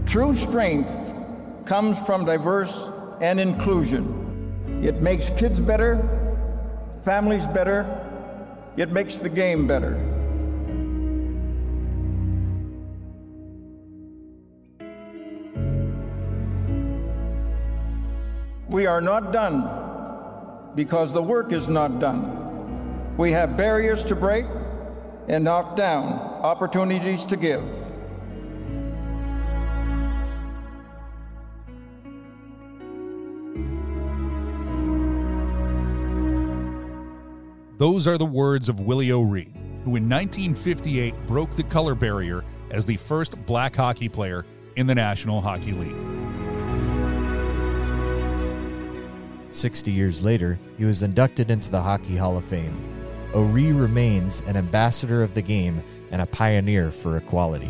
True strength comes from diverse and inclusion. It makes kids better, families better, it makes the game better. We are not done because the work is not done. We have barriers to break and knock down, opportunities to give. Those are the words of Willie O'Ree, who in 1958 broke the color barrier as the first black hockey player in the National Hockey League. 60 years later, he was inducted into the Hockey Hall of Fame. O'Ree remains an ambassador of the game and a pioneer for equality.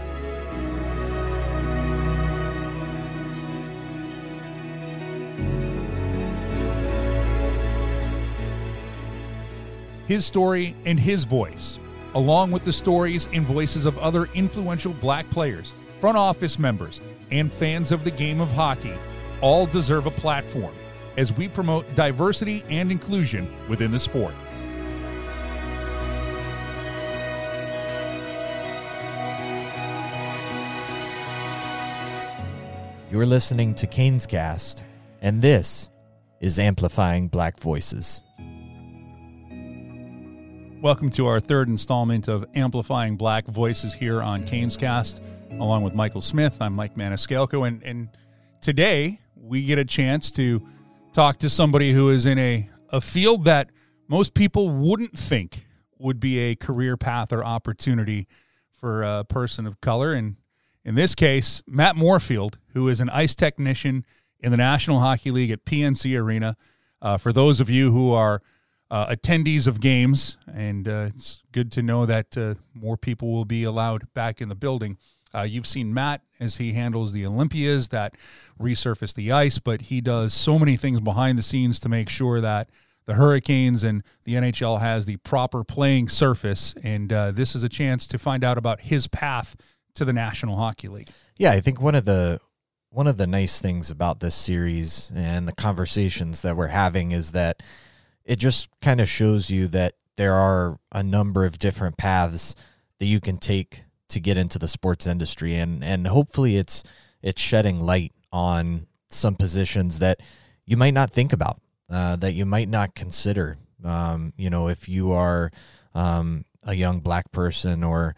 His story and his voice, along with the stories and voices of other influential black players, front office members, and fans of the game of hockey, all deserve a platform as we promote diversity and inclusion within the sport. You're listening to Canes Cast, and this is Amplifying Black Voices. Welcome to our third installment of Amplifying Black Voices here on Canes Cast, along with Michael Smith. I'm Mike Maniscalco, and today we get a chance to talk to somebody who is in a field that most people wouldn't think would be a career path or opportunity for a person of color. And in this case, Matt Moorfield, who is an ice technician in the National Hockey League at PNC Arena. For those of you who are attendees of games, and it's good to know that more people will be allowed back in the building. You've seen Matt as he handles the Olympias that resurface the ice, but he does so many things behind the scenes to make sure that the Hurricanes and the NHL has the proper playing surface, and this is a chance to find out about his path to the National Hockey League. Yeah, I think one of the nice things about this series and the conversations that we're having is that it just kind of shows you that there are a number of different paths that you can take to get into the sports industry, and hopefully it's shedding light on some positions that you might not think about, that you might not consider. If you are a young black person or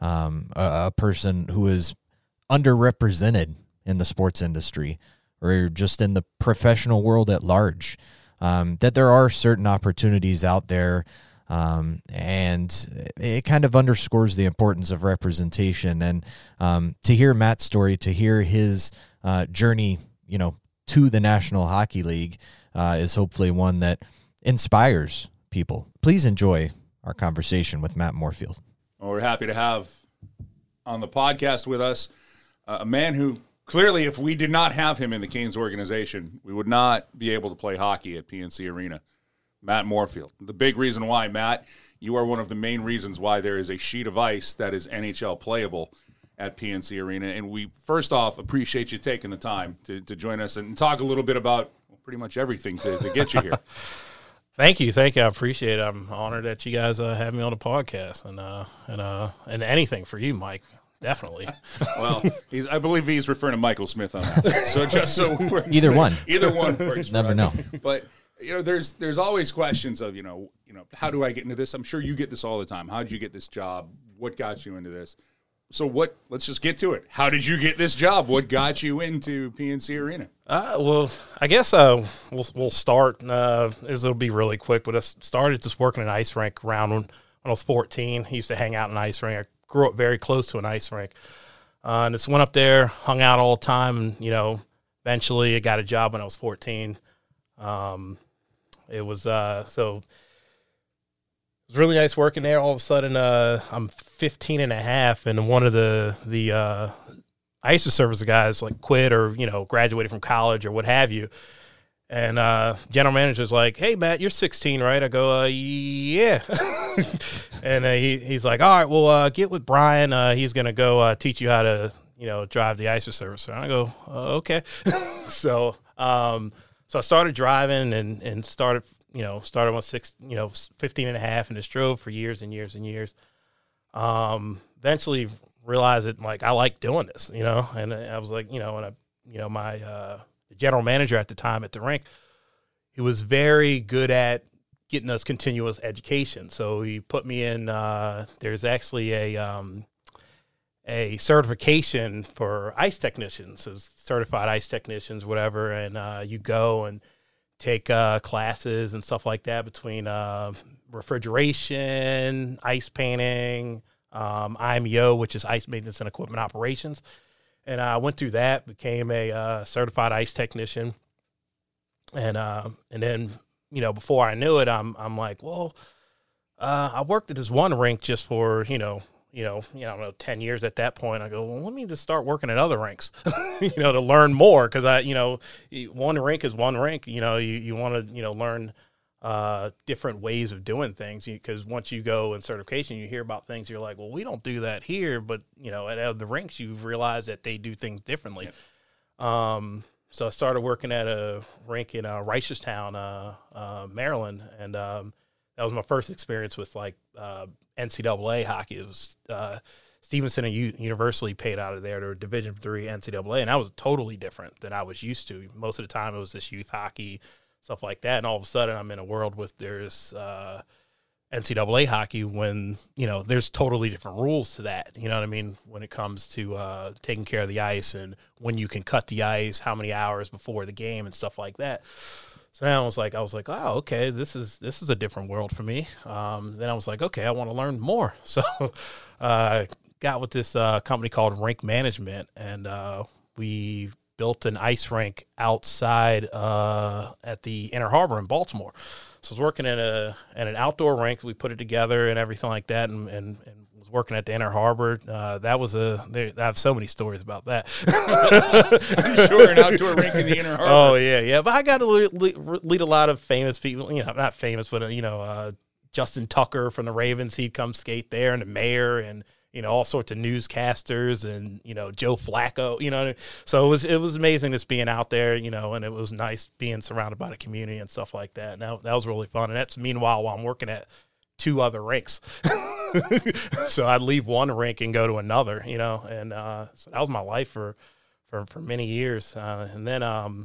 a person who is underrepresented in the sports industry or just in the professional world at large, that there are certain opportunities out there, and it kind of underscores the importance of representation. And to hear Matt's story, to hear his journey, to the National Hockey League is hopefully one that inspires people. Please enjoy our conversation with Matt Moorfield. Well, we're happy to have on the podcast with us a man who clearly, if we did not have him in the Canes organization, we would not be able to play hockey at PNC Arena. Matt Moorfield. The big reason why, Matt, you are one of the main reasons why there is a sheet of ice that is NHL playable at PNC Arena. And we, first off, appreciate you taking the time to join us and talk a little bit about pretty much everything to get you here. Thank you. I appreciate it. I'm honored that you guys have me on the podcast and anything for you, Mike. Definitely. Well, I believe he's referring to Michael Smith on that. So just so we're, Either one works. Never know. But there's always questions of how do I get into this? I'm sure you get this all the time. How did you get this job? What got you into this? So let's just get to it. How did you get this job? What got you into PNC Arena? Well, I guess we'll start. It'll be really quick, but I started just working an ice rink around when I was 14. I used to hang out in an ice rink. I grew up very close to an ice rink. And just went up there, hung out all the time, and, eventually I got a job when I was 14. It was really nice working there. All of a sudden, I'm 15 and a half, and one of the I used to serve as a guys quit or, graduated from college or what have you. And general manager's like, "Hey, Matt, you're 16, right?" I go, "Yeah." And he's like, "All right, well, get with Brian. He's going to go teach you how to, drive the ice service. And I go, okay. So I started driving and started on 15 and a half and just drove for years and years and years. Eventually realized that like, I like doing this, and I was like, my general manager at the time at the rink, he was very good at getting us continuous education. So he put me in, there's actually a certification for ice technicians, so certified ice technicians, whatever. And you go and take classes and stuff like that between refrigeration, ice painting, IMEO, which is ice maintenance and equipment operations. And I went through that, became a certified ice technician. And then, before I knew it, I'm like, well, I worked at this one rink just for, I don't know, 10 years at that point. I go, well, let me just start working at other rinks, to learn more. Cause one rink is one rink, you want to, learn different ways of doing things. Cause once you go in certification, you hear about things, you're like, well, we don't do that here. But, at the rinks, you realize that they do things differently. Yep. So I started working at a rink in Reisterstown, Maryland. And that was my first experience with like NCAA hockey. It was Stevenson and University paid out of there. They were Division III NCAA, and that was totally different than I was used to. Most of the time, it was this youth hockey, stuff like that. And all of a sudden, I'm in a world with there's NCAA hockey when, there's totally different rules to that. You know what I mean? When it comes to taking care of the ice and when you can cut the ice, how many hours before the game and stuff like that. So then I was like, oh, okay, this is a different world for me. Then I was like, okay, I want to learn more. So got with this company called Rink Management, and we built an ice rink outside at the Inner Harbor in Baltimore. So I was working at an outdoor rink. We put it together and everything like that, and was working at the Inner Harbor. I have so many stories about that. I'm sure an outdoor rink in the Inner Harbor. Oh yeah. But I got to lead a lot of famous people. Not famous, but Justin Tucker from the Ravens. He'd come skate there, and the mayor, and all sorts of newscasters, and Joe Flacco. So it was amazing just being out there, and it was nice being surrounded by the community and stuff like that. And that was really fun. And that's meanwhile while I'm working at 2 other rinks. So I'd leave one rink and go to another, and so that was my life for many years. And then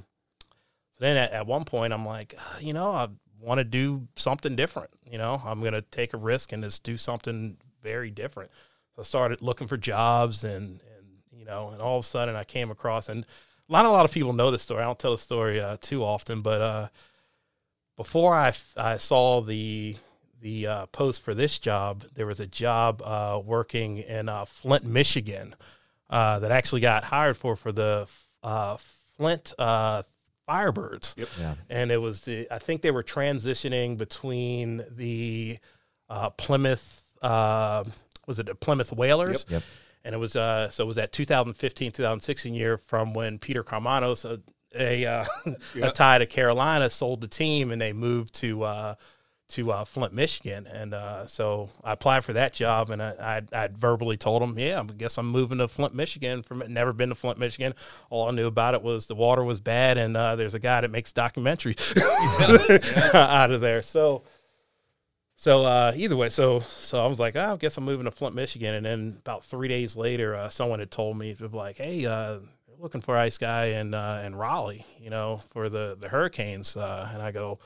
at one point I'm like, I want to do something different. I'm going to take a risk and just do something very different. So I started looking for jobs, and all of a sudden I came across, and not a lot of people know this story. I don't tell the story too often, but before I saw the post for this job, there was a job working in Flint, Michigan, that I actually got hired for the Flint Firebirds. Yep. Yeah. And it was I think they were transitioning between the Plymouth. Was it the Plymouth Whalers? Yep. And it was so it was that 2015-2016 year from when Peter Carmanos, a tie to Carolina, sold the team, and they moved to Flint, Michigan. And so I applied for that job, and I verbally told them, I guess I'm moving to Flint, Michigan. Never been to Flint, Michigan. All I knew about it was the water was bad, and there's a guy that makes documentaries out of there. So either way, so I was like, I guess I'm moving to Flint, Michigan. And then about 3 days later, someone had told me, like, hey, they're looking for an ice guy in Raleigh, for the Hurricanes. And I go,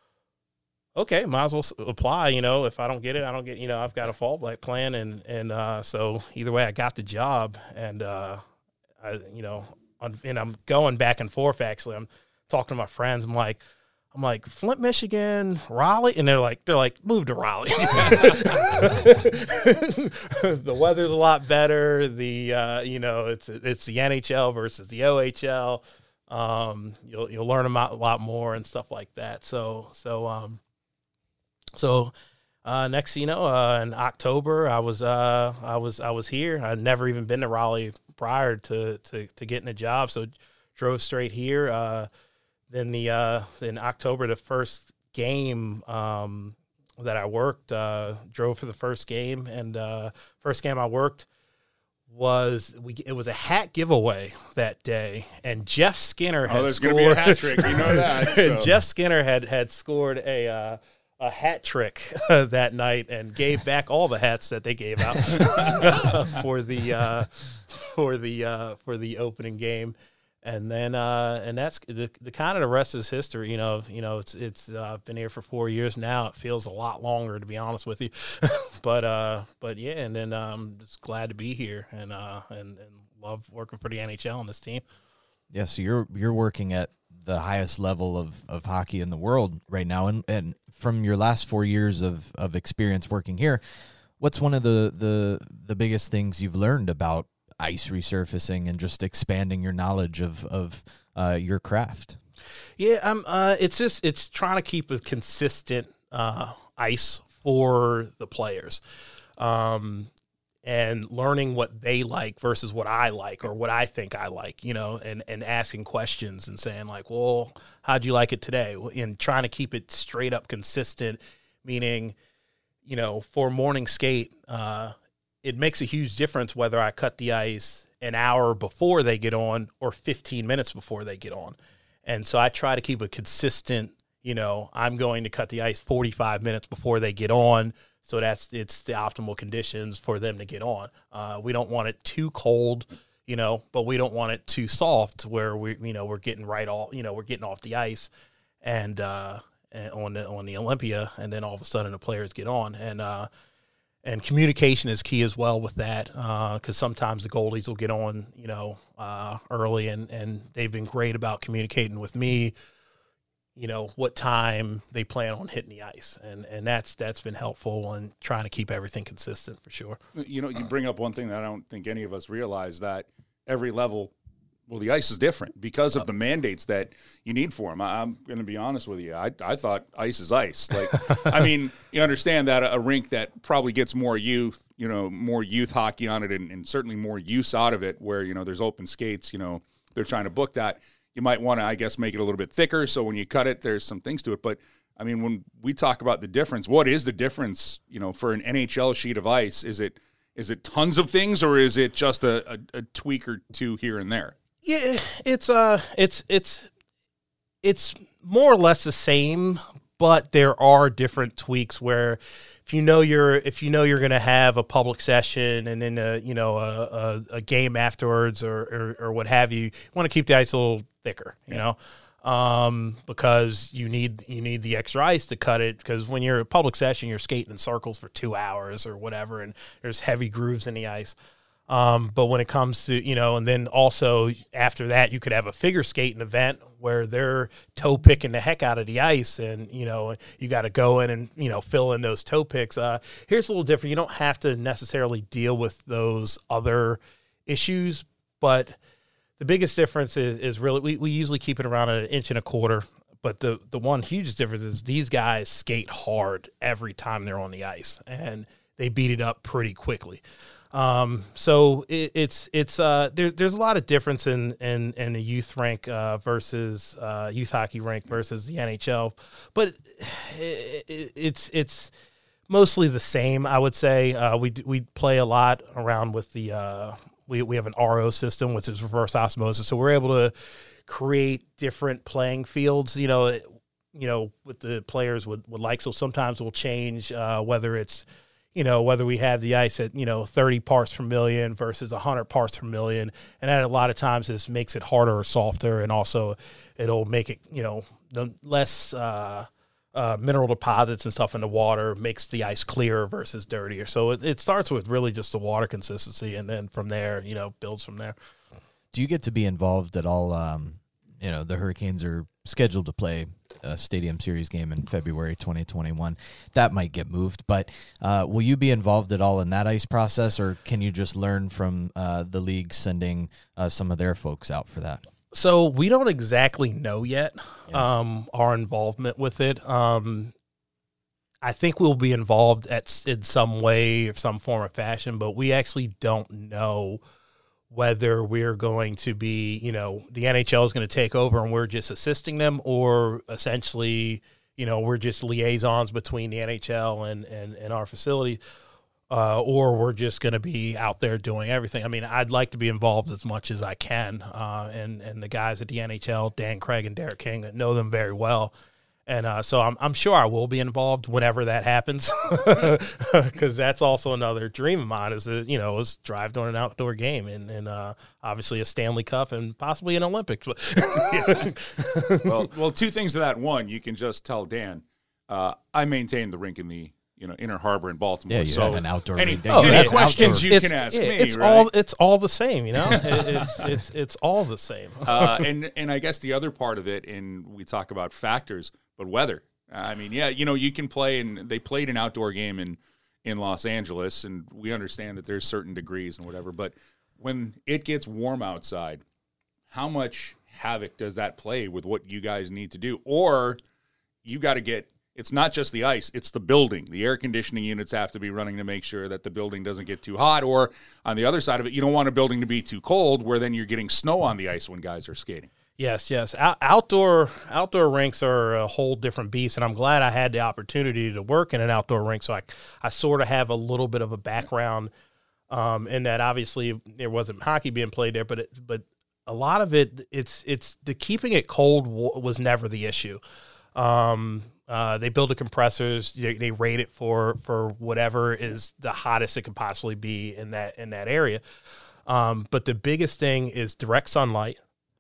okay, might as well apply. If I don't get it, I don't get. I've got a fallback plan, and so either way, I got the job, and and I'm going back and forth. Actually, I'm talking to my friends. I'm like Flint, Michigan, Raleigh, and they're like move to Raleigh. The weather's a lot better. The it's the NHL versus the OHL. You'll learn a lot more and stuff like that. So next, in October, I was here. I'd never even been to Raleigh prior to getting a job, so drove straight here. Then in October, the first game that I worked, drove for the first game, and first game I worked it was a hat giveaway that day, and Jeff Skinner had there's scored. going to be a hat trick. You know that. So. Jeff Skinner had scored a hat trick that night and gave back all the hats that they gave out for the opening game. And then and that's the kind of the rest is history. You know, it's been here for 4 years now. It feels a lot longer, to be honest with you. but yeah, and then just glad to be here and love working for the NHL and this team. Yeah, so you're working at the highest level of hockey in the world right now, and from your last 4 years of experience working here, what's one of the biggest things you've learned about ice resurfacing and just expanding your knowledge of your craft? Yeah, it's trying to keep a consistent ice for the players, and learning what they like versus what I like or what I think I like, you know, and asking questions and saying like, well, how'd you like it today? And trying to keep it straight up consistent, meaning, you know, for morning skate, it makes a huge difference whether I cut the ice an hour before they get on or 15 minutes before they get on. And so I try to keep a consistent, you know, I'm going to cut the ice 45 minutes before they get on. So it's the optimal conditions for them to get on. We don't want it too cold, you know, but we don't want it too soft where we're getting we're getting off the ice and on the Olympia, and then all of a sudden the players get on. And communication is key as well with that, because sometimes the goalies will get on, you know, early, and they've been great about communicating with me, you know, what time they plan on hitting the ice. And that's been helpful in trying to keep everything consistent for sure. You know, you bring up one thing that I don't think any of us realize, that every level, well, the ice is different because of the mandates that you need for them. I'm going to be honest with you. I thought ice is ice. Like, I mean, you understand that a rink that probably gets more youth, you know, more youth hockey on it, and certainly more use out of it, where, you know, there's open skates, you know, they're trying to book that. You might want to, I guess, make it a little bit thicker, so when you cut it, there's some things to it. But, I mean, when we talk about the difference, what is the difference, you know, for an NHL sheet of ice? Is it tons of things, or is it just a tweak or two here and there? Yeah, it's more or less the same, but there are different tweaks where if you know you're going to have a public session and then a game afterwards or what have you, want to keep the ice a little thicker, you know, because you need the extra ice to cut it, because when you're a public session, you're skating in circles for 2 hours or whatever, and there's heavy grooves in the ice. But when it comes to, you know, and then also after that, you could have a figure skating event where they're toe picking the heck out of the ice, and, you know, you got to go in and, you know, fill in those toe picks. Here's a little different. You don't have to necessarily deal with those other issues, but the biggest difference is really, we usually keep it around 1.25 inches. But the one huge difference is these guys skate hard every time they're on the ice, and they beat it up pretty quickly. So there's a lot of difference in the youth rink versus youth hockey rink versus the NHL, but it's mostly the same, I would say. We play a lot around with the we have an RO system, which is reverse osmosis, so we're able to create different playing fields. You know, with the players would like. So sometimes we'll change whether it's, you know, whether we have the ice at, you know, 30 parts per million versus 100 parts per million. And that a lot of times this makes it harder or softer. And also it'll make it, you know, the less mineral deposits and stuff in the water makes the ice clearer versus dirtier. So it starts with really just the water consistency. And then from there, you know, builds from there. Do you get to be involved at all? You know, the Hurricanes are scheduled to play a Stadium Series game in February 2021. That might get moved, but will you be involved at all in that ice process, or can you just learn from the league sending some of their folks out for that? So we don't exactly know yet our involvement with it. I think we'll be involved in some way or some form or fashion, but we actually don't know whether we're going to be, you know, the NHL is going to take over and we're just assisting them, or essentially, you know, we're just liaisons between the NHL and our facility. or we're just going to be out there doing everything. I mean, I'd like to be involved as much as I can, and the guys at the NHL, Dan Craig and Derek King, know them very well. And so I'm sure I will be involved whenever that happens, because that's also another dream of mine is drive during an outdoor game and obviously a Stanley Cup and possibly an Olympics. well, two things to that. One, you can just tell Dan, I maintain the rink in the Inner Harbor in Baltimore. Yeah, you have an outdoor rink. Any questions you can ask me. It's right? it's all the same, it's all the same. And I guess the other part of it, and we talk about factors, but weather. I mean, you can play, and they played an outdoor game in Los Angeles, and we understand that there's certain degrees and whatever, but when it gets warm outside, how much havoc does that play with what you guys need to do? Or you got to get, it's not just the ice, it's the building. The air conditioning units have to be running to make sure that the building doesn't get too hot, or on the other side of it, you don't want a building to be too cold where then you're getting snow on the ice when guys are skating. Yes. Outdoor rinks are a whole different beast, and I'm glad I had the opportunity to work in an outdoor rink, so I sort of have a little bit of a background in that. Obviously, there wasn't hockey being played there, but a lot of it, it's the keeping it cold was never the issue. They build the compressors, they rate it for whatever is the hottest it could possibly be in that area. But the biggest thing is direct sunlight.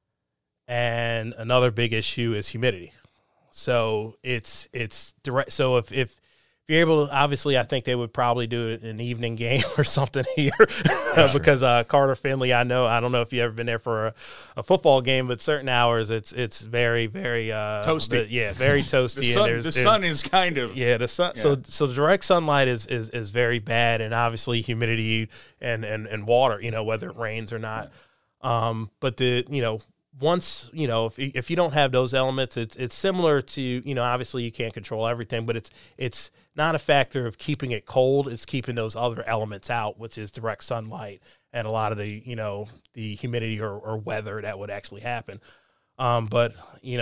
And another big issue is humidity. So it's direct. So if you're able to, obviously, I think they would probably do an evening game or something here, because Carter Finley, I don't know if you've ever been there for a football game, but certain hours it's very, very toasty. Very toasty. The sun is kind of the sun. Yeah. So the direct sunlight is very bad, and obviously humidity and water, whether it rains or not. But once, if you don't have those elements, it's similar to, obviously you can't control everything, but it's not a factor of keeping it cold. It's keeping those other elements out, which is direct sunlight and a lot of the, the humidity or weather that would actually happen. But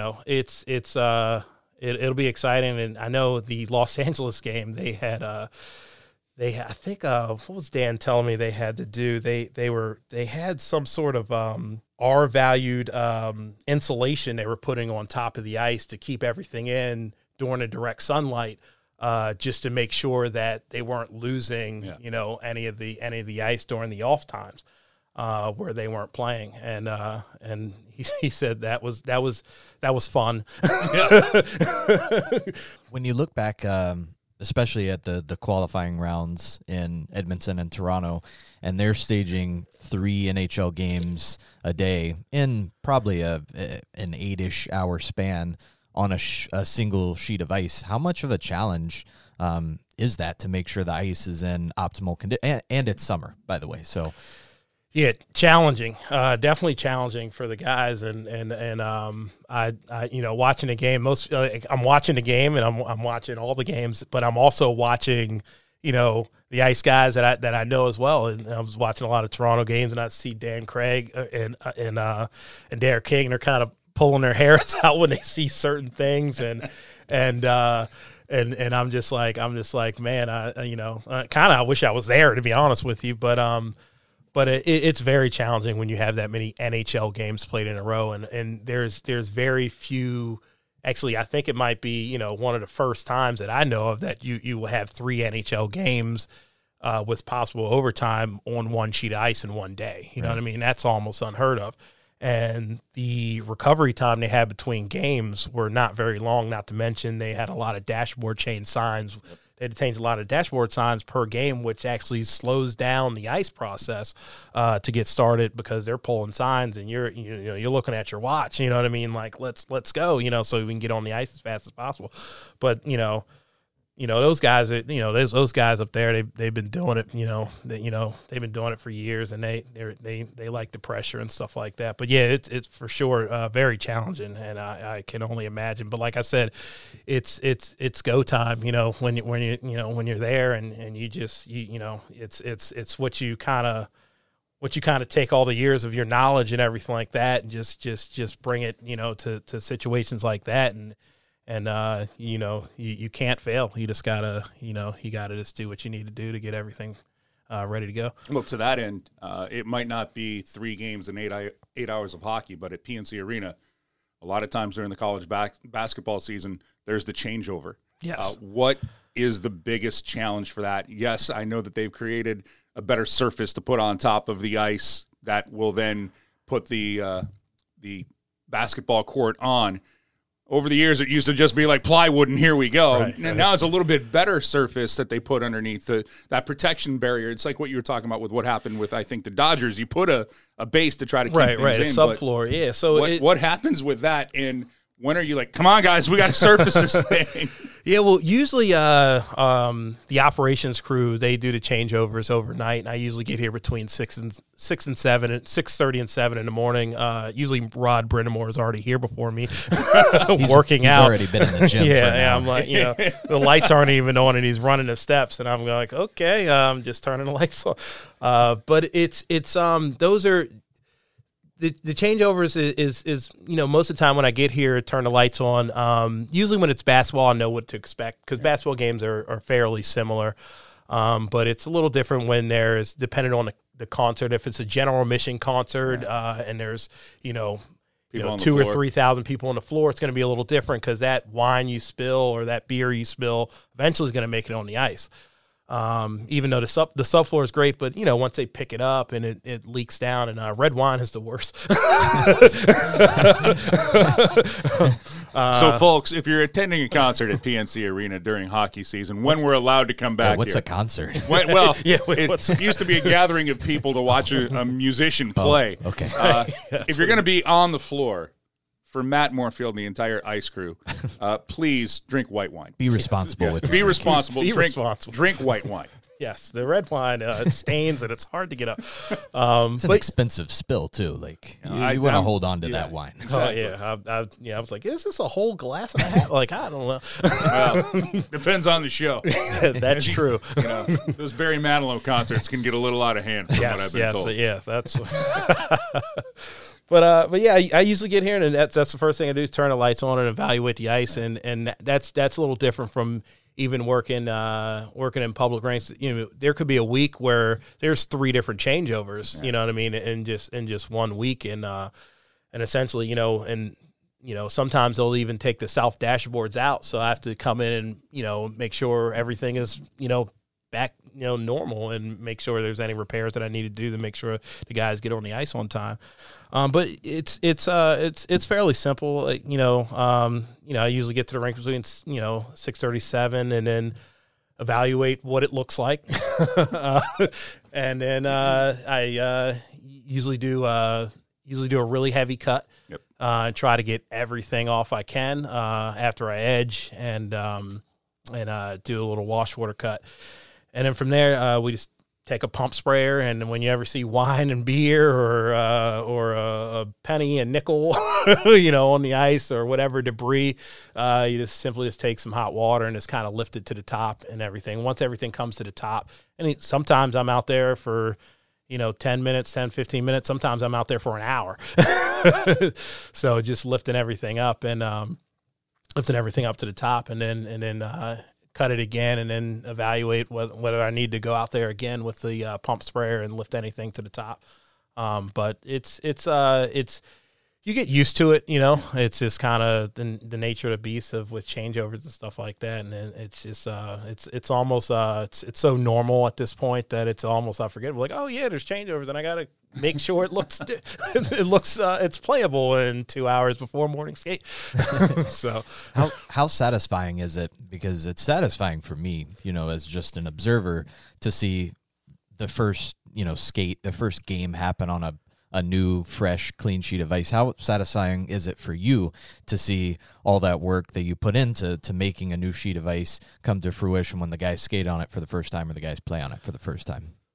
it'll be exciting. And I know the Los Angeles game, they had, I think, what was Dan telling me they had to do? They had some sort of, R-valued insulation they were putting on top of the ice to keep everything in during the direct sunlight, just to make sure that they weren't losing, any of the ice during the off times where they weren't playing. And he said that was fun. When you look back, especially at the qualifying rounds in Edmonton and Toronto, and they're staging 3 NHL games a day in probably an 8-ish hour span on a single sheet of ice. How much of a challenge is that to make sure the ice is in optimal condition? And it's summer, by the way, so... Yeah, challenging, definitely challenging for the guys, and I watching the game. I'm watching the game, and I'm watching all the games, but I'm also watching, the ice guys that I know as well. And I was watching a lot of Toronto games, and I see Dan Craig and Derek King. They're kind of pulling their hairs out when they see certain things, and I'm just like, man, I wish I was there, to be honest with you, But it's very challenging when you have that many NHL games played in a row, and there's very few. Actually, I think it might be one of the first times that I know of that you will have 3 NHL games with possible overtime on one sheet of ice in one day. You know what I mean? That's almost unheard of. And the recovery time they had between games were not very long. Not to mention they had a lot of dashboard change signs. They had to change a lot of dashboard signs per game, which actually slows down the ice process to get started, because they're pulling signs and you're looking at your watch. You know what I mean? Like let's go. So we can get on the ice as fast as possible. But those guys, those guys up there, they've been doing it. They've been doing it for years, and they like the pressure and stuff like that. But yeah, it's for sure very challenging, and I can only imagine. But like I said, it's go time. When you're there, and you just it's what you kind of take all the years of your knowledge and everything like that, and just bring it to situations like that, And you can't fail. You just gotta you gotta just do what you need to do to get everything ready to go. Well, to that end, it might not be 3 games and 8 hours of hockey, but at PNC Arena, a lot of times during the college basketball season, there's the changeover. Yes. What is the biggest challenge for that? Yes, I know that they've created a better surface to put on top of the ice that will then put the basketball court on. Over the years, it used to just be like plywood, and here we go. Right. Now it's a little bit better surface that they put underneath that protection barrier. It's like what you were talking about with what happened with, I think, the Dodgers. You put a base to try to keep things in. A subfloor, yeah. So what happens with that, and when are you like, come on, guys, we got to surface this thing? Yeah, well, usually the operations crew, they do the changeovers overnight, and I usually get here between 6 and 7, at 6:30 and 7 in the morning. Usually Rod Brindamore is already here before me, working out. He's already been in the gym. Yeah, I'm like, the lights aren't even on, and he's running the steps, and I'm like, okay, I'm just turning the lights on. But it's those are. The changeovers is most of the time when I get here, turn the lights on. Usually when it's basketball, I know what to expect because basketball games are fairly similar. But it's a little different when there's, depending on the concert, if it's a general admission concert and there's, 2,000 or 3,000 people on the floor, it's going to be a little different because that wine you spill or that beer you spill eventually is going to make it on the ice. Even though the subfloor is great, but once they pick it up and it leaks down, and red wine is the worst. So, folks, if you're attending a concert at PNC Arena during hockey season, when we're allowed to come back, what's here? a concert? It used to be a gathering of people to watch a musician play. Oh, okay. If you're going to be on the floor, for Matt Moorfield and the entire ice crew, please drink white wine. Be responsible with it. Be responsible. Be drink, responsible. Drink white wine. Yes, the red wine it stains and it's hard to get up. It's an expensive spill too. Like you want to hold on to that wine. Exactly. Oh yeah, I was like, is this a whole glass and a half? Like, I don't know. Well, depends on the show. That's true. Those Barry Manilow concerts can get a little out of hand from what I've been told. Yeah, that's. But yeah, I usually get here, and that's the first thing I do is turn the lights on and evaluate the ice, and that's a little different from even working in public rinks. There could be a week where there's 3 different changeovers. Yeah. You know what I mean? In just 1 week, and essentially, sometimes they'll even take the south dashboards out, so I have to come in and make sure everything is back normal and make sure there's any repairs that I need to do to make sure the guys get on the ice on time. But it's fairly simple. I usually get to the rink between 6:37 and then evaluate what it looks like, and then I usually do a really heavy cut. Yep. And try to get everything off I can after I edge and do a little wash water cut. And then from there, we just take a pump sprayer, and when you ever see wine and beer or a penny and nickel, on the ice or whatever debris, you just simply take some hot water and just kind of lift it to the top and everything. Once everything comes to the top, and sometimes I'm out there for 10 minutes, 10, 15 minutes. Sometimes I'm out there for an hour. So just lifting everything up and lifting everything up to the top, and then cut it again, and then evaluate whether I need to go out there again with the pump sprayer and lift anything to the top. But it's you get used to it, It's just kind of the nature of the beast with changeovers and stuff like that, and it's just it's almost it's so normal at this point that it's almost unforgettable. Like, oh yeah, there's changeovers, and I got to make sure it looks it's playable in 2 hours before morning skate. So how satisfying is it? Because it's satisfying for me, as just an observer, to see the first skate, the first game happen on a new, fresh, clean sheet of ice. How satisfying is it for you to see all that work that you put into making a new sheet of ice come to fruition when the guys skate on it for the first time or the guys play on it for the first time?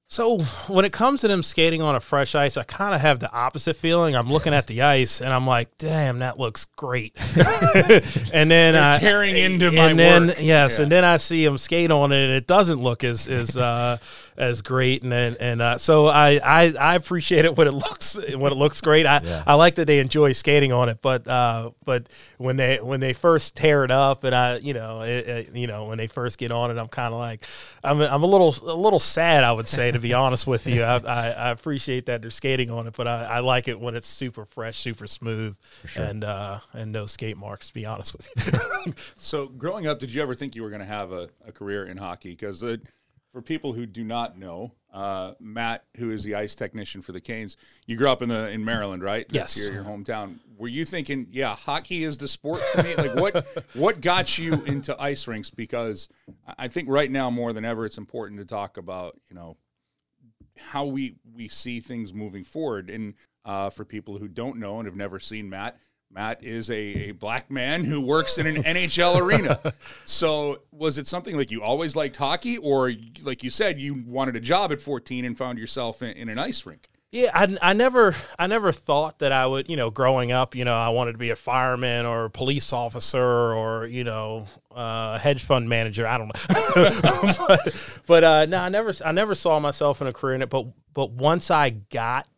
So when it comes to them skating on a fresh ice, I kind of have the opposite feeling. I'm looking at the ice and I'm like, damn, that looks great. And then They're tearing into my work. Yes, yeah. And then I see them skate on it and it doesn't look as great. So I appreciate it when it looks great. I like that they enjoy skating on it, but when they first tear it up and when they first get on it, I'm kind of like I'm a little sad, I would say, to be honest with you. I appreciate that they're skating on it, but I like it when it's super fresh, super smooth, sure. and no skate marks, to be honest with you. So growing up, did you ever think you were going to have a career in hockey? Because for people who do not know, Matt, who is the ice technician for the Canes, you grew up in Maryland, right? That's yes. Your hometown. Were you thinking, yeah, hockey is the sport for me? Like what got you into ice rinks? Because I think right now more than ever, it's important to talk about, how we see things moving forward. And for people who don't know and have never seen Matt is a black man who works in an NHL arena. So was it something like you always liked hockey, or like you said, you wanted a job at 14 and found yourself in an ice rink? Yeah, I never thought that I would, growing up, I wanted to be a fireman or a police officer or, a hedge fund manager. I don't know. but no, I never saw myself in a career in it. But once I got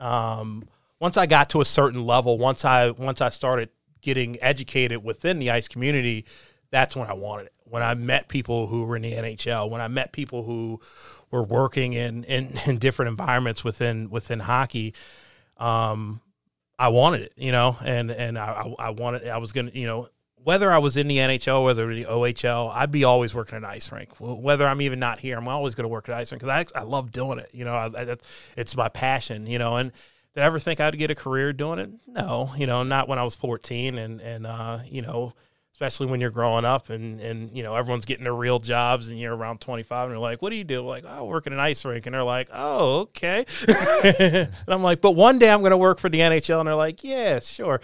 to a certain level, once I started getting educated within the ice community, that's when I wanted it. When I met people who were in the NHL, when I met people who were working in different environments within hockey, I wanted it, and I was going to, whether I was in the NHL, whether the OHL, I'd be always working at an ice rink. Whether I'm even not here, I'm always going to work at an ice rink because I love doing it. It's my passion, and did I ever think I'd get a career doing it? No, not when I was 14 and especially when you're growing up and everyone's getting their real jobs and you're around 25 and they're like, what do you do? Like, oh, I work in an ice rink. And they're like, oh, okay. And I'm like, but one day I'm going to work for the NHL. And they're like, yeah, sure.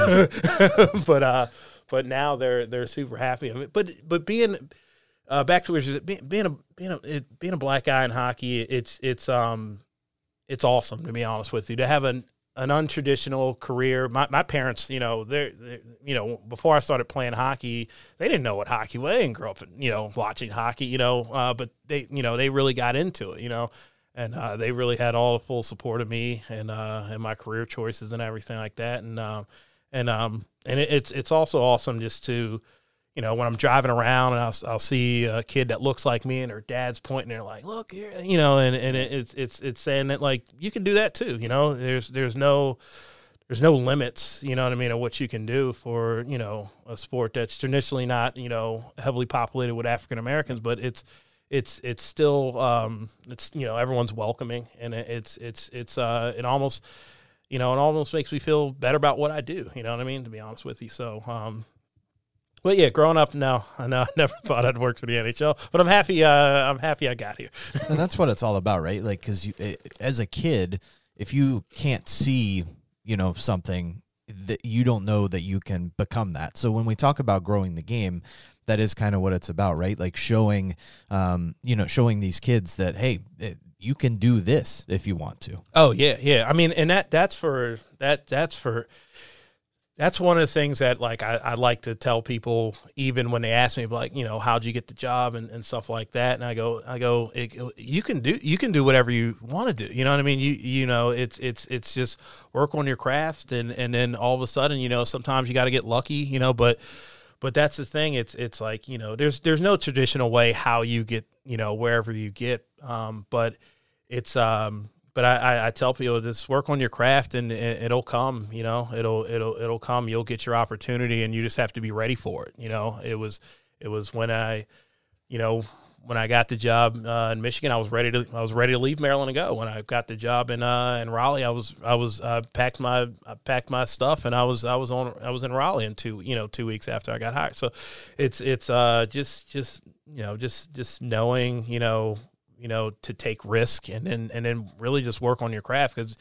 But now they're super happy. I mean, but being back to where being a black guy in hockey, it's awesome, to be honest with you, to have an untraditional career. My parents, they're before I started playing hockey, they didn't know what hockey was. They didn't grow up, watching hockey, but they really got into it, and they really had all the full support of me and my career choices and everything like that. And it's also awesome just to, when I'm driving around and I'll see a kid that looks like me and her dad's pointing, they're like, look here, and it's saying that, like, you can do that too. There's no limits, of what you can do for, a sport that's traditionally not, heavily populated with African Americans, but it's still, everyone's welcoming, and it almost makes me feel better about what I do, to be honest with you. So, but yeah, growing up, no, I never thought I'd work for the NHL, but I'm happy I got here. And that's what it's all about, right? Like, because as a kid, if you can't see, something, that you don't know that you can become that. So when we talk about growing the game, that is kind of what it's about, right? Like showing these kids that, hey, you can do this if you want to. Oh yeah. I mean, and that's one of the things that, like, I like to tell people, even when they ask me, like, how'd you get the job and stuff like that. And I go, you can do whatever you want to do. You know what I mean? It's just work on your craft. And then all of a sudden, sometimes you got to get lucky, but that's the thing. It's like, there's no traditional way how you get, wherever you get. But it's, but I tell people, just work on your craft and it'll come, it'll come. You'll get your opportunity and you just have to be ready for it. It was when I got the job in Michigan, I was ready to leave Maryland and go. When I got the job in Raleigh, I packed my stuff and I was in Raleigh in 2 weeks after I got hired. So it's just knowing, to take risk and then really just work on your craft. Cause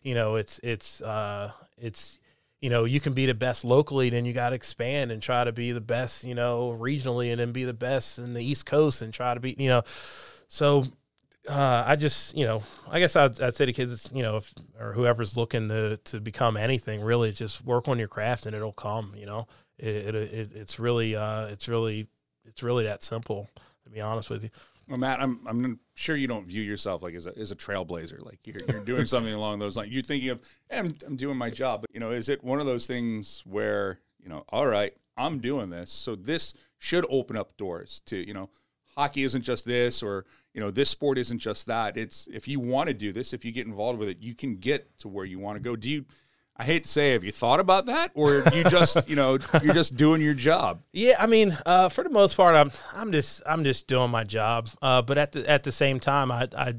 it's you can be the best locally, then you got to expand and try to be the best, regionally, and then be the best in the East Coast and try to be, so I just, I guess I'd say to kids, or whoever's looking to become anything, really, just work on your craft and it'll come. It's really that simple, to be honest with you. Well, Matt, I'm sure you don't view yourself like as a trailblazer. Like you're doing something along those lines. You're thinking of, hey, I'm doing my job. But, is it one of those things where, all right, I'm doing this, so this should open up doors to, hockey isn't just this, or, this sport isn't just that. It's, if you want to do this, if you get involved with it, you can get to where you want to go. I hate to say, have you thought about that, or you just, you're just doing your job? Yeah, I mean, for the most part, I'm just doing my job. But at the same time, I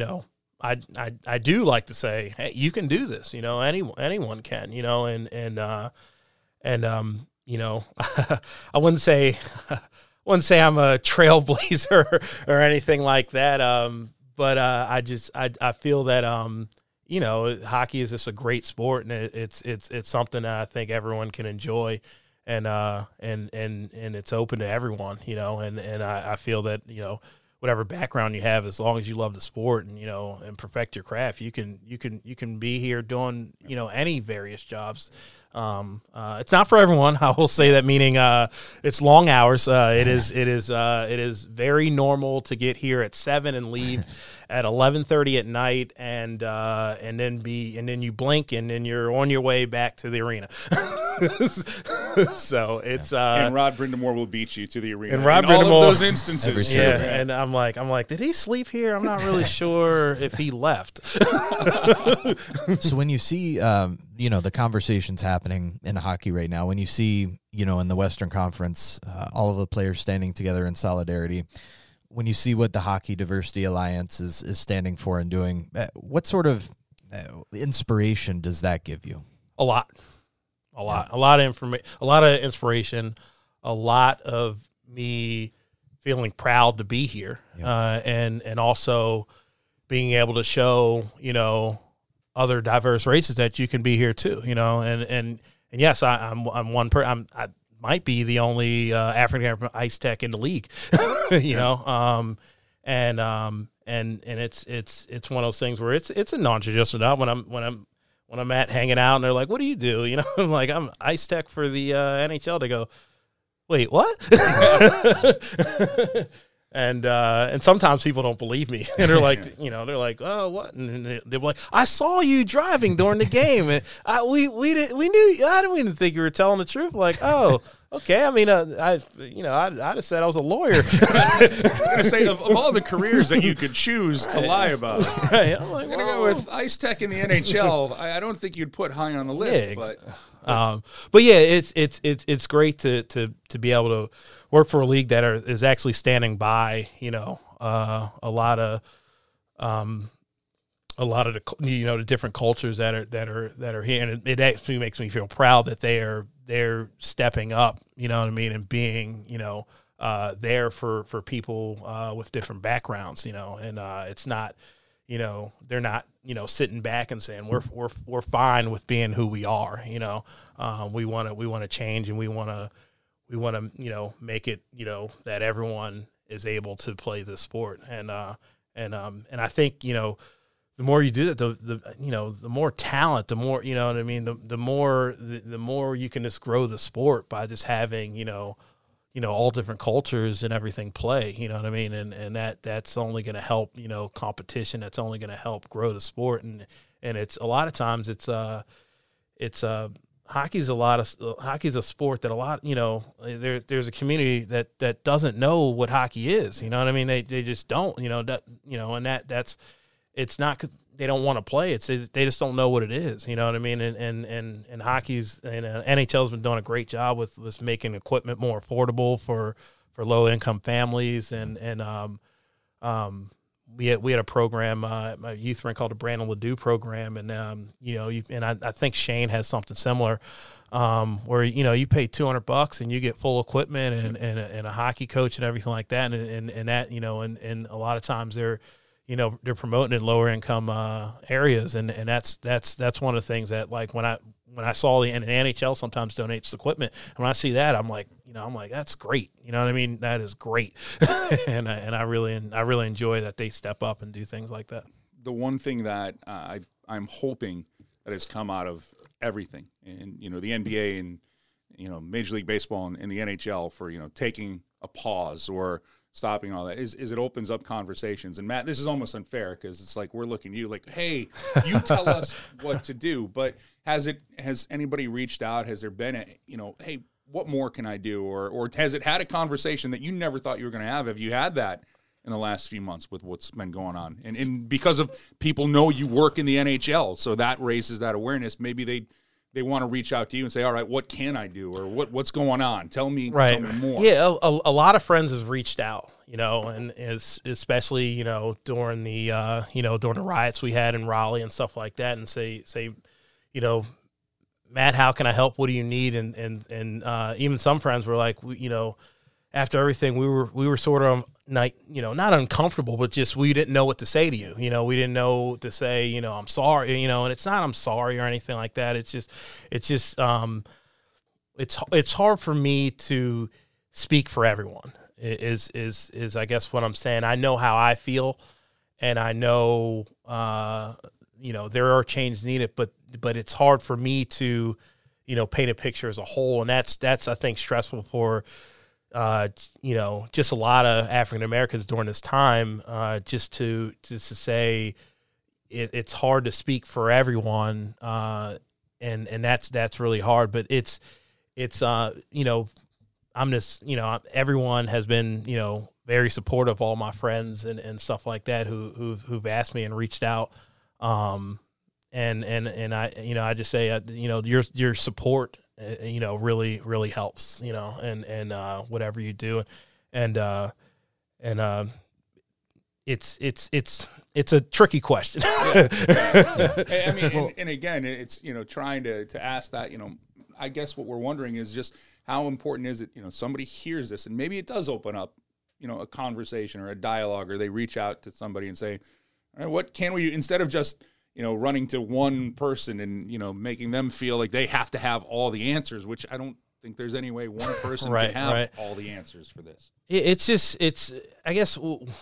do like to say, hey, you can do this. Anyone can. I wouldn't say I'm a trailblazer or anything like that. But I feel that hockey is just a great sport, and it's something that I think everyone can enjoy, and it's open to everyone, and I feel that, whatever background you have, as long as you love the sport and perfect your craft, you can be here doing, any various jobs. It's not for everyone. I will say that, meaning it's long hours. It is very normal to get here at 7 and leave at 11:30 at night, and then you blink and then you're on your way back to the arena. So it's and Rod Brindamore will beat you to the arena. And Rod in all Brindamore, of those instances, and I'm like, did he sleep here? I'm not really sure if he left. So when you see, the conversations happening in hockey right now, when you see, in the Western Conference, all of the players standing together in solidarity, when you see what the Hockey Diversity Alliance is standing for and doing, what sort of inspiration does that give you? A lot of information, a lot of inspiration, a lot of me feeling proud to be here, and also being able to show, other diverse races that you can be here too, and yes, I'm one I might be the only African American ice tech in the league, and it's one of those things where it's a non-traditional job. When I'm at hanging out and they're like, what do you do? I'm like, I'm ice tech for the NHL. They go, wait, what? And sometimes people don't believe me. And they're like, oh, what? And they're like, I saw you driving during the game. And we didn't think you were telling the truth. Like, oh, okay. I mean, I just said I was a lawyer. I was going to say, of all the careers that you could choose to lie about, right. I'm like, going to go with ice tech in the NHL. I don't think you'd put high on the list, but yeah, it's great to be able to work for a league that is actually standing by, a lot of the different cultures that are here, and it actually makes me feel proud that they're stepping up, and being, there for people with different backgrounds, and it's not, they're not, sitting back and saying we're fine with being who we are. We want to change, and we want to make it, that everyone is able to play this sport, and I think, the more you do that, the more talent, the more, the more you can just grow the sport by just having, all different cultures and everything play, and that's only going to help, competition. That's only going to help grow the sport. And it's a lot of times hockey's a sport that a lot, there's a community that doesn't know what hockey is, they just don't, and that's, it's not 'cause they don't want to play. It's they just don't know what it is. And hockey's and NHL's been doing a great job with making equipment more affordable for low income families. And we had a program, a youth rink called the Brandon Ledoux program, and I think Shane has something similar, where you pay $200 and you get full equipment and a hockey coach and everything like that, and that and a lot of times they're promoting in lower income areas, and that's one of the things that, like, when I saw the NHL sometimes donates equipment, and when I see that, I'm like, I'm like, that's great. You know what I mean? That is great. and I really enjoy that they step up and do things like that. The one thing that I'm hoping that has come out of everything, and the NBA and Major League Baseball and the NHL for taking a pause or stopping all that is it opens up conversations. And Matt, this is almost unfair because it's like we're looking at you like, hey, you tell us what to do. But has anybody reached out? Has there been hey, what more can I do? Or has it had a conversation that you never thought you were going to have? Have you had that in the last few months with what's been going on? And because of people know you work in the NHL, so that raises that awareness. Maybe they want to reach out to you and say, all right, what can I do? Or what's going on? Tell me more. Yeah, a lot of friends have reached out, and especially, during the, during the riots we had in Raleigh and stuff like that, and say, Matt, how can I help? What do you need? And even some friends were like, after everything, we were sort of not uncomfortable, but just we didn't know what to say to you. We didn't know what to say. I'm sorry. And it's not I'm sorry or anything like that. It's hard for me to speak for everyone. Is I guess what I'm saying. I know how I feel, and I know there are changes needed, but it's hard for me to paint a picture as a whole, and that's I think stressful for. Just a lot of African Americans during this time, just to say it's hard to speak for everyone, and that's really hard. But it's I'm just everyone has been very supportive of all my friends and stuff like that who've asked me and reached out, and I just say your support. Really, really helps, and whatever you do. And it's a tricky question. Yeah. I mean, and again, it's, trying to ask that, I guess what we're wondering is just how important is it, somebody hears this and maybe it does open up, a conversation or a dialogue, or they reach out to somebody and say, all right, what can we, instead of just, running to one person and, making them feel like they have to have all the answers, which I don't think there's any way one person can have all the answers for this. I guess,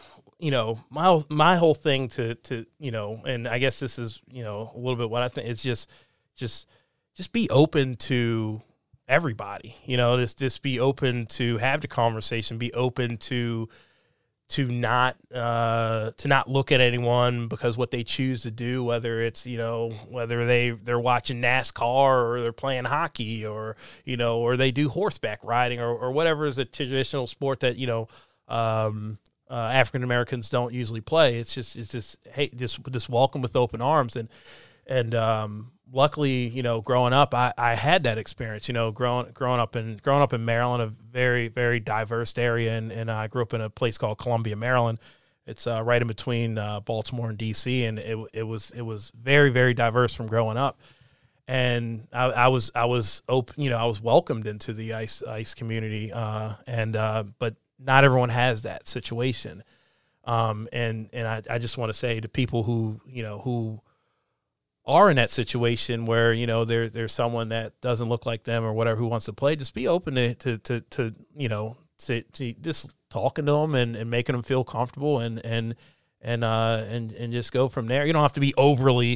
my whole thing to and I guess this is, a little bit what I think is just be open to everybody, just be open to have the conversation, be open to not look at anyone because what they choose to do, whether it's whether they're watching NASCAR or they're playing hockey or or they do horseback riding or whatever is a traditional sport that African Americans don't usually play. It's just hey, just welcome with open arms and luckily, growing up, I had that experience. Growing up in Maryland, a very, very diverse area, and I grew up in a place called Columbia, Maryland. It's right in between Baltimore and D.C., and it was very, very diverse from growing up. And I was open. I was welcomed into the ice community, but not everyone has that situation. And I just want to say to people who are in that situation where there's someone that doesn't look like them or whatever who wants to play, just be open to just talking to them and making them feel comfortable and just go from there. You don't have to be overly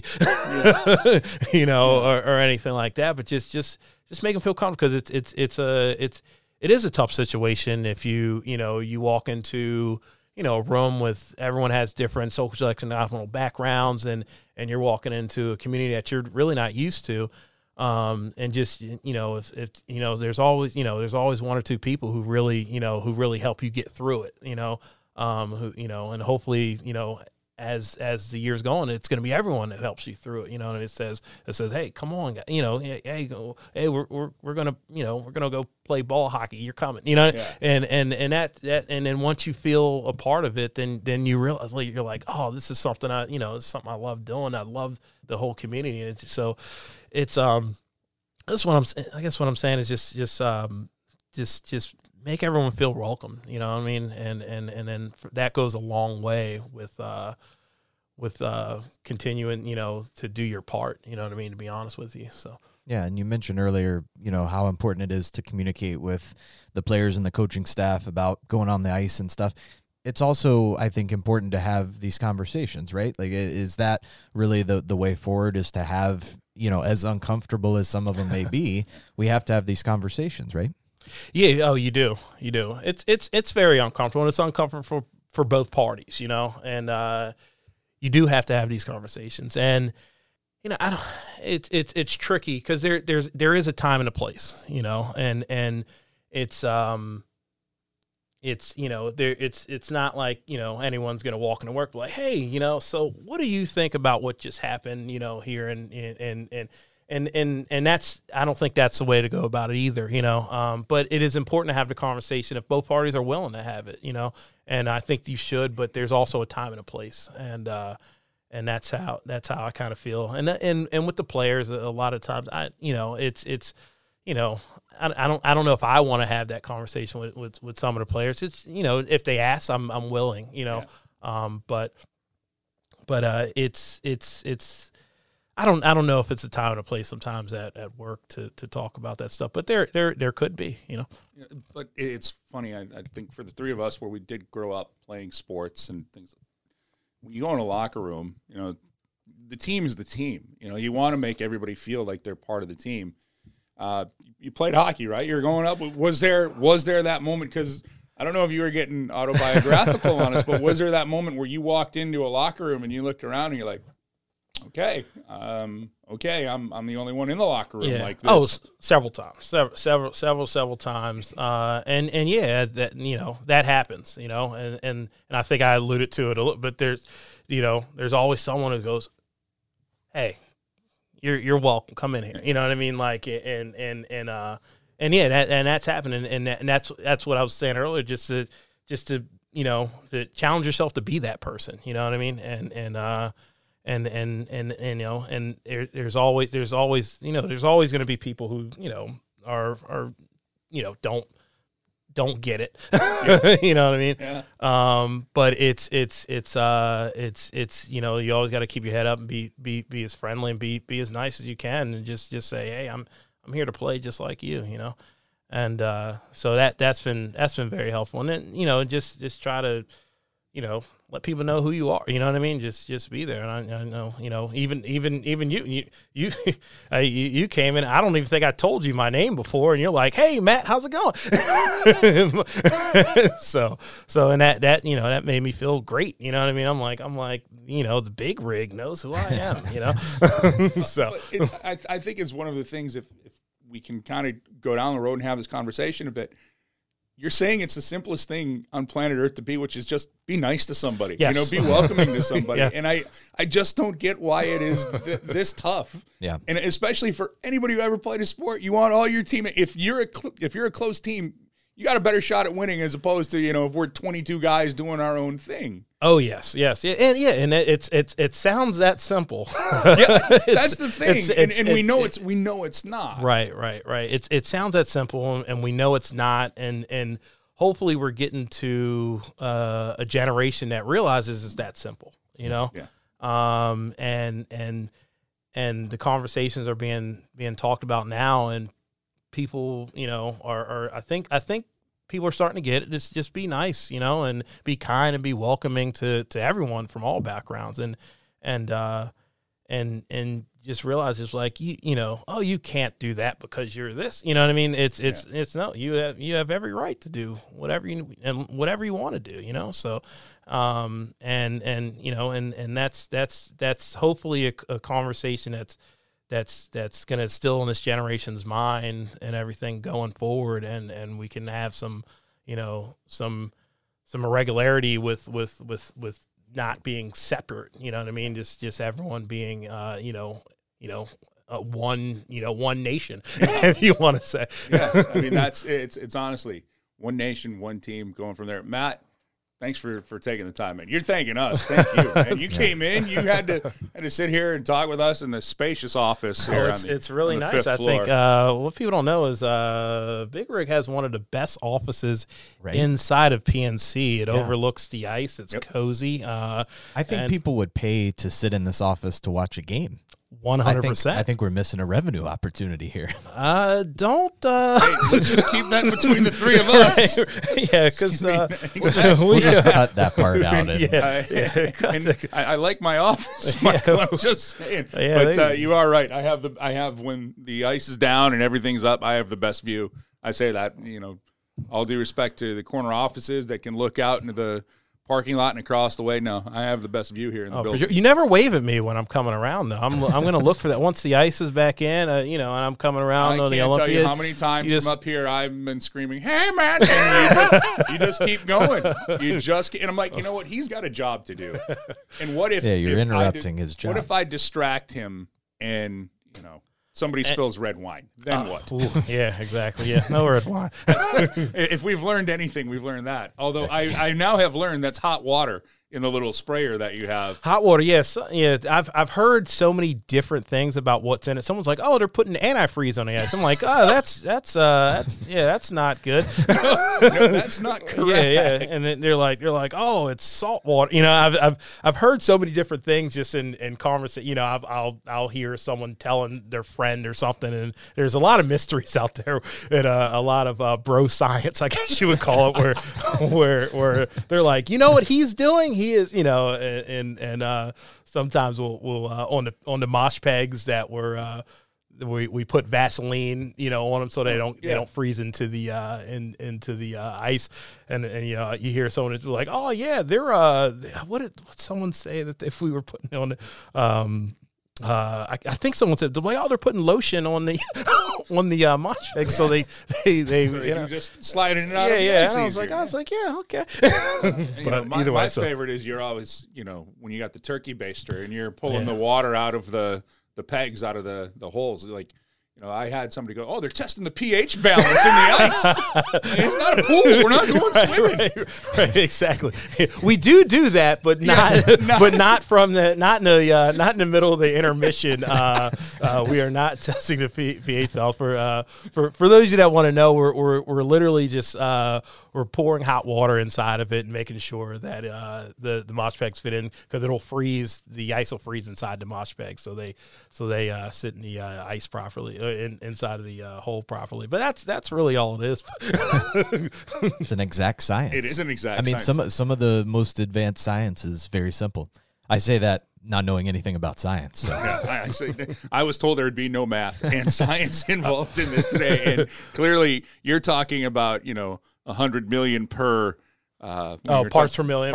or anything like that, but just make them feel comfortable, because it is a tough situation if you walk into a room with everyone has different socioeconomic backgrounds, and you're walking into a community that you're really not used to, and just if there's always one or two people who really help you get through it, and hopefully as the years going, it's going to be everyone that helps you through it, and it says, hey, come on, hey, we're gonna go play ball hockey. You're coming, Yeah. and then once you feel a part of it, then you realize, you're like, oh, this is something this is something I love doing. I love the whole community, and so it's that's what I guess what I'm saying is just make everyone feel welcome, you know what I mean? And then that goes a long way with continuing, to do your part, you know what I mean, to be honest with you. So Yeah, and you mentioned earlier, how important it is to communicate with the players and the coaching staff about going on the ice and stuff. It's also, I think, important to have these conversations, right? Like, is that really the way forward, is to have, as uncomfortable as some of them may be, we have to have these conversations, right? Yeah. Oh, you do. It's very uncomfortable, and it's uncomfortable for both parties, and you do have to have these conversations. And, it's tricky because there is a time and a place, and it's not like, anyone's going to walk into work like, hey, so what do you think about what just happened, here and that's, I don't think that's the way to go about it either, but it is important to have the conversation if both parties are willing to have it, and I think you should, but there's also a time and a place, and that's how I kind of feel, and with the players, a lot of times I don't know if I want to have that conversation with some of the players. It's, if they ask, I'm willing, but it's I don't know if it's a time and a place sometimes at work to talk about that stuff, but there could be, But it's funny. I think for the three of us, where we did grow up playing sports and things, when you go in a locker room, the team is the team. You want to make everybody feel like they're part of the team. You played hockey, right? You're going up. Was there that moment? Because I don't know if you were getting autobiographical on us, but was there that moment where you walked into a locker room and you looked around and you're like, okay, I'm the only one in the locker room like this? Oh, several times, several times, and yeah, that happens, and I think I alluded to it a little, but there's always someone who goes, hey, you're welcome, come in here, you know what I mean, like, and yeah, that's happening, and that's what I was saying earlier, just to to challenge yourself to be that person, you know what I mean, and there's always going to be people who are don't get it. You know what I mean? Yeah. But it's you always got to keep your head up and be as friendly and be as nice as you can, and just say, hey, I'm here to play just like you, and so that's been very helpful, and then just try to let people know who you are. You know what I mean? Just be there. And I know, even you you came in. I don't even think I told you my name before, and you're like, "Hey, Matt, how's it going?" so and that made me feel great. You know what I mean? I'm like, the big rig knows who I am. So I think it's one of the things, if we can kind of go down the road and have this conversation a bit. You're saying it's the simplest thing on planet Earth to be, which is just be nice to somebody, yes. Be welcoming to somebody. Yeah. And I just don't get why it is this tough. Yeah. And especially for anybody who ever played a sport, you want all your team. If you're a close team, you got a better shot at winning as opposed to, if we're 22 guys doing our own thing. Oh yes, and it sounds that simple. Yeah, that's the thing, and we know it's not. Right. It sounds that simple, and we know it's not, and hopefully we're getting to a generation that realizes it's that simple. Yeah. And the conversations are being talked about now, and people, are I think people are starting to get it. It's just be nice, and be kind and be welcoming to everyone from all backgrounds, and just realize it's like you can't do that because you're this. You know what I mean? It's no. You have every right to do whatever you want to do. So, and that's hopefully a conversation that's going to instill in this generation's mind and everything going forward, and we can have some irregularity with not being separate. You know what I mean? Just everyone being one nation, if you want to say. Yeah, I mean it's honestly one nation, one team going from there. Matt, thanks for taking the time, man. You're thanking us. Thank you. And you came in. You had to sit here and talk with us in the spacious office here. It's really nice. I think what people don't know is Big Rig has one of the best offices inside of PNC. It overlooks the ice. It's cozy. I think people would pay to sit in this office to watch a game. 100%. I think we're missing a revenue opportunity here. Don't. Hey, let's just keep that between the three of us. Yeah, because We'll just cut that part out. And, I like my office, Michael. I'm just saying. Yeah, But you are right. I have when the ice is down and everything's up, I have the best view. I say that, all due respect to the corner offices that can look out into the parking lot and across the way. No, I have the best view here in the building. For sure. You never wave at me when I'm coming around, though. I'm going to look for that once the ice is back in, and I'm coming around on the Olympiad. I can't tell you how many times from up here I've been screaming, "Hey, man!" And you just keep going. And I'm like, you know what? He's got a job to do. And what if? Yeah, you're if interrupting his job. What if I distract him and somebody spills red wine? Then what? Yeah, exactly. Yeah, no red wine. If we've learned anything, we've learned that. Although I now have learned that's hot water in the little sprayer that you have. Hot water, yes. Yeah, I've heard so many different things about what's in it. Someone's like, "Oh, they're putting antifreeze on the ice." I'm like, "Oh, that's not good." No, that's not correct. Yeah. And then they're like, "Oh, it's salt water." I've heard so many different things just in conversation. I'll hear someone telling their friend or something, and there's a lot of mysteries out there, and a lot of bro science, I guess you would call it, where they're like, "You know what he's doing? He is, and sometimes we'll on the mosh pegs that we put Vaseline, on them so they don't freeze into the ice, and you hear someone that's like, oh yeah, they're what did someone say that if we were putting on the I think someone said, they're putting lotion on the on the mosh peg, so they you just slide it in and out. Yeah. And I was like, yeah, okay. But my favorite is you're always, when you got the turkey baster and you're pulling the water out of the pegs out of the holes, like. I had somebody go, "Oh, they're testing the pH balance in the ice." It's not a pool. We're not going swimming. Right, exactly. We do that, but not from not in the middle of the intermission. We are not testing the pH balance. For those of you that want to know, we're literally just we're pouring hot water inside of it and making sure that the mosh pegs fit in, because it'll freeze. The ice will freeze inside the mosh peg, so they sit in the ice properly. Inside of the hole properly, but that's really all it is. It's an exact science. It is an exact science. some of the most advanced science is very simple. I say that not knowing anything about science. So. Yeah, I was told there would be no math and science involved in this today, and clearly you're talking about 100 million per. Parts per million.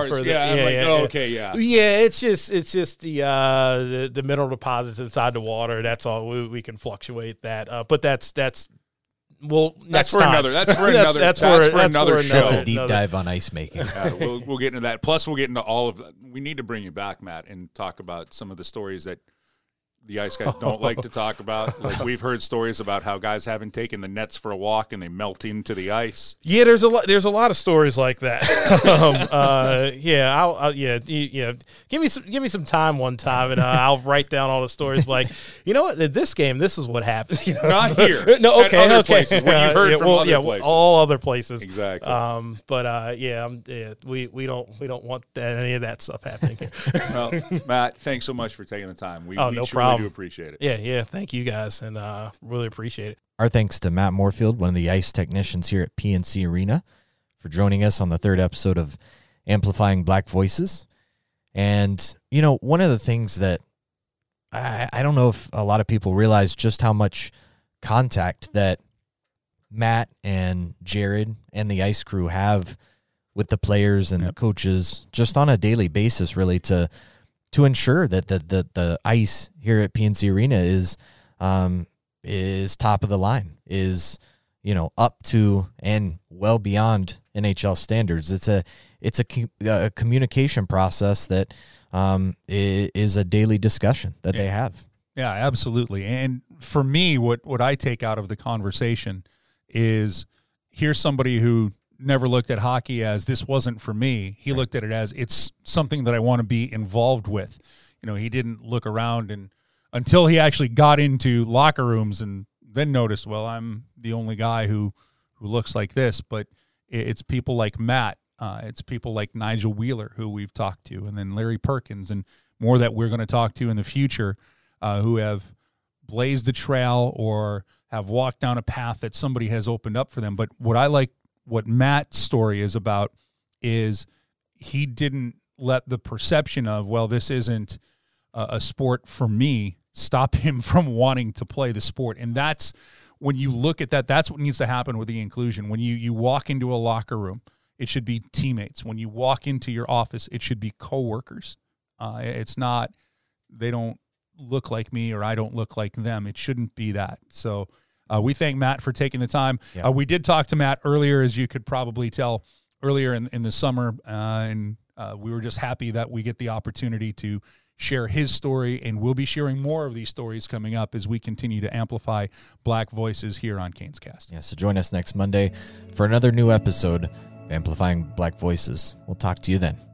It's just the mineral deposits inside the water. That's all. We can fluctuate that, but that's next time. That's for another show. That's a deep dive on ice making. We'll get into that. Plus, we'll get into all of that. We need to bring you back, Matt, and talk about some of the stories that the ice guys don't like to talk about. Like, we've heard stories about how guys haven't taken the nets for a walk and they melt into the ice. Yeah, there's a lot of stories like that. Give me some time one time, and I'll write down all the stories. Like, you know what? At this game, this is what happened. Not here. No, okay, other places. When you've heard from other places. All other places. Exactly. We don't want any of that stuff happening here. Well, Matt, thanks so much for taking the time. We no problem. do appreciate it. Yeah. Thank you guys, and really appreciate it. Our thanks to Matt Moorfield, one of the ice technicians here at PNC Arena, for joining us on the third episode of Amplifying Black Voices. And, one of the things that I don't know if a lot of people realize just how much contact that Matt and Jared and the ice crew have with the players and the coaches just on a daily basis, really, to ensure that the ice here at PNC Arena is top of the line, is up to and well beyond NHL standards. It's a communication process that is a daily discussion that they have. Yeah, absolutely. And for me, what I take out of the conversation is, here's somebody who never looked at hockey as this wasn't for me. He looked at it as it's something that I want to be involved with. He didn't look around and until he actually got into locker rooms and then noticed, well, I'm the only guy who looks like this. But it's people like Matt. It's people like Nigel Wheeler, who we've talked to, and then Larry Perkins, and more that we're going to talk to in the future who have blazed the trail or have walked down a path that somebody has opened up for them. But what I like, what Matt's story is about, is he didn't let the perception of, well, this isn't a sport for me, stop him from wanting to play the sport. And that's, when you look at that, that's what needs to happen with the inclusion. When you walk into a locker room, it should be teammates. When you walk into your office, it should be coworkers. It's not, they don't look like me or I don't look like them. It shouldn't be that. So we thank Matt for taking the time. Yeah. We did talk to Matt earlier, as you could probably tell, earlier in the summer, and we were just happy that we get the opportunity to share his story, and we'll be sharing more of these stories coming up as we continue to amplify Black voices here on Canes Cast. Yeah, so join us next Monday for another new episode of Amplifying Black Voices. We'll talk to you then.